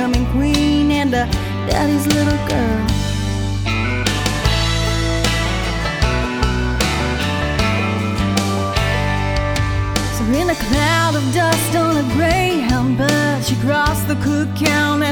homecoming queen and daddy's little girl. So in a cloud of dust on a Greyhound bus, she crossed the Cook County